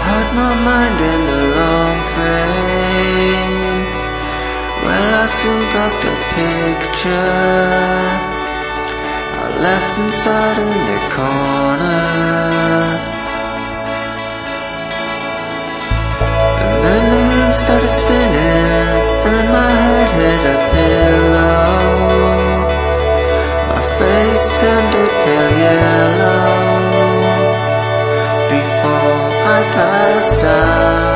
had my mind in the wrong frame. Well, I soon got the picture. I left inside in the corner, and then the room started spinning, and my head hit a pillow. My face turned a pale yellow before I passed out.